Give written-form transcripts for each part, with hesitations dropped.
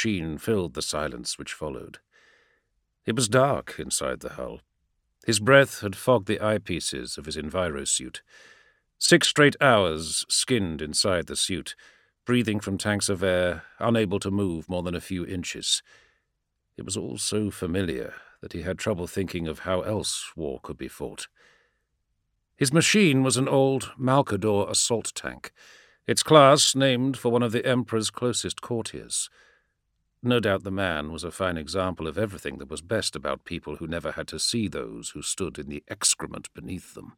machine filled the silence which followed. It was dark inside the hull. His breath had fogged the eyepieces of his envirosuit. 6 straight hours skinned inside the suit, breathing from tanks of air, unable to move more than a few inches. It was all so familiar that he had trouble thinking of how else war could be fought. His machine was an old Malkador assault tank, its class named for one of the Emperor's closest courtiers. No doubt the man was a fine example of everything that was best about people who never had to see those who stood in the excrement beneath them.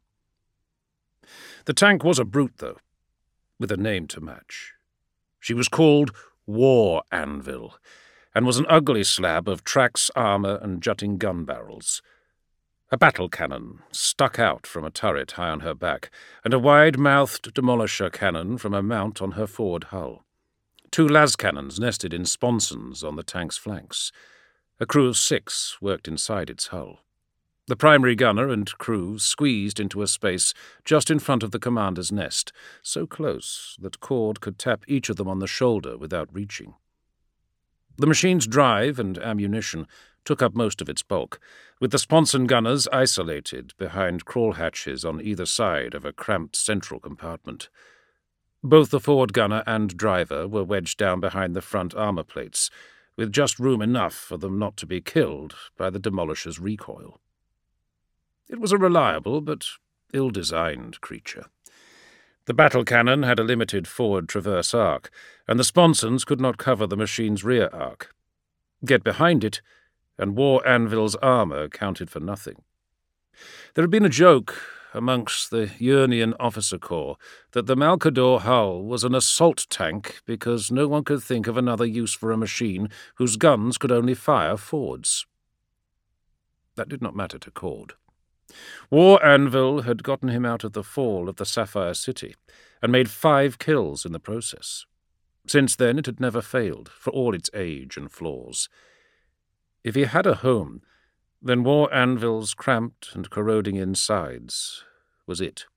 The tank was a brute, though, with a name to match. She was called War Anvil, and was an ugly slab of tracks, armour, and jutting gun barrels. A battle cannon stuck out from a turret high on her back, and a wide-mouthed demolisher cannon from a mount on her forward hull. 2 las cannons nested in sponsons on the tank's flanks. A crew of 6 worked inside its hull. The primary gunner and crew squeezed into a space just in front of the commander's nest, so close that Cord could tap each of them on the shoulder without reaching. The machine's drive and ammunition took up most of its bulk, with the sponson gunners isolated behind crawl hatches on either side of a cramped central compartment. Both the forward gunner and driver were wedged down behind the front armour plates, with just room enough for them not to be killed by the demolisher's recoil. It was a reliable but ill-designed creature. The battle cannon had a limited forward traverse arc, and the sponsons could not cover the machine's rear arc. Get behind it, and War Anvil's armour counted for nothing. There had been a joke amongst the Urnian officer corps that the Malkador hull was an assault tank because no one could think of another use for a machine whose guns could only fire forwards. That did not matter to Cord. War Anvil had gotten him out of the fall of the Sapphire City, and made 5 kills in the process. Since then it had never failed, for all its age and flaws. If he had a home, then War Anvil's cramped and corroding insides was it.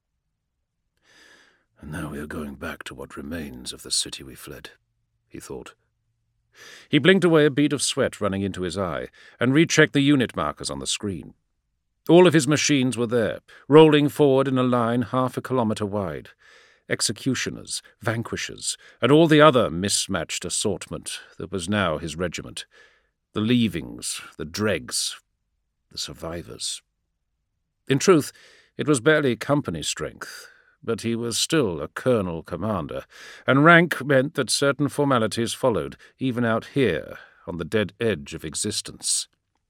And now we are going back to what remains of the city we fled, he thought. He blinked away a bead of sweat running into his eye, and rechecked the unit markers on the screen. All of his machines were there, rolling forward in a line 1/2 kilometre wide. Executioners, vanquishers, and all the other mismatched assortment that was now his regiment. The leavings, the dregs, the survivors. In truth, it was barely company strength, but he was still a colonel commander, and rank meant that certain formalities followed, even out here, on the dead edge of existence.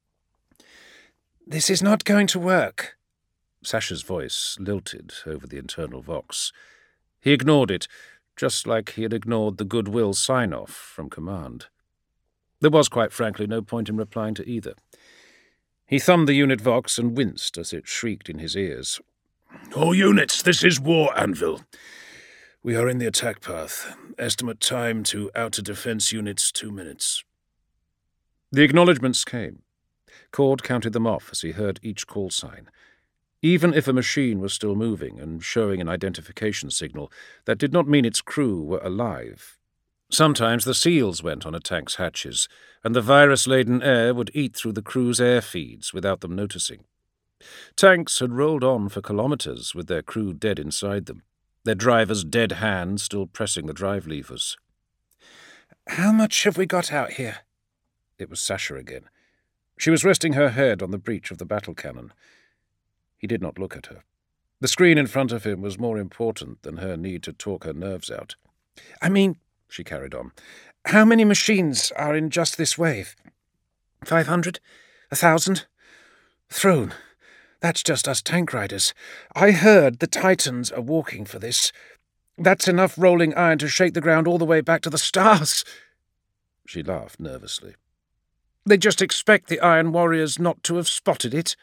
"This is not going to work," Sasha's voice lilted over the internal vox. He ignored it, just like he had ignored the goodwill sign-off from command. There was, quite frankly, no point in replying to either. He thumbed the unit vox and winced as it shrieked in his ears. "All units, this is War Anvil. We are in the attack path. Estimate time to outer defense units 2 minutes. The acknowledgements came. Cord counted them off as he heard each call sign. Even if a machine was still moving and showing an identification signal, that did not mean its crew were alive. Sometimes the seals went on a tank's hatches, and the virus-laden air would eat through the crew's air feeds without them noticing. Tanks had rolled on for kilometres with their crew dead inside them, their drivers' dead hands still pressing the drive levers. "How much have we got out here?" It was Sasha again. She was resting her head on the breech of the battle cannon. He did not look at her. The screen in front of him was more important than her need to talk her nerves out. "I mean," she carried on, "how many machines are in just this wave? 500? 1,000? Throne. That's just us tank riders. I heard the Titans are walking for this. That's enough rolling iron to shake the ground all the way back to the stars." She laughed nervously. "They just expect the Iron Warriors not to have spotted it."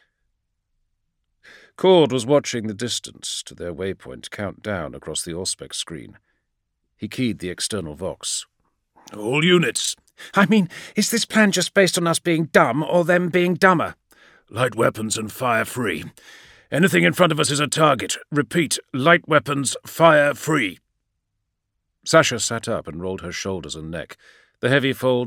Cord was watching the distance to their waypoint count down across the Auspex screen. He keyed the external vox. "All units." "I mean, is this plan just based on us being dumb or them being dumber?" "Light weapons and fire free. Anything in front of us is a target. Repeat, light weapons, fire free." Sasha sat up and rolled her shoulders and neck. The heavy folds